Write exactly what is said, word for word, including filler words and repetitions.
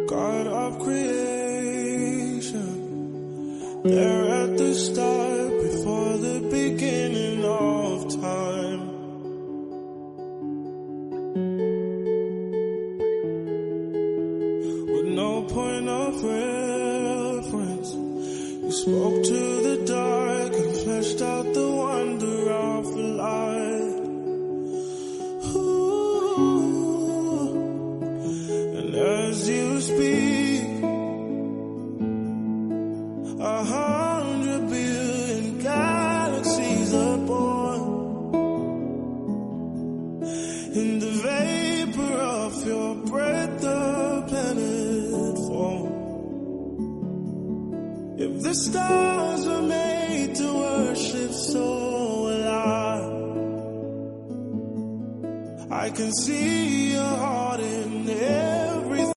God of creation, there at the start, before the beginning of time. With no point of reference, you spoke to the dark and fleshed out the wonder of light. Ooh. And as you speak, a hundred billion galaxies are born. In the vapor of your breath, the planet form. If the stars were made to worship, so will I. I can see your heart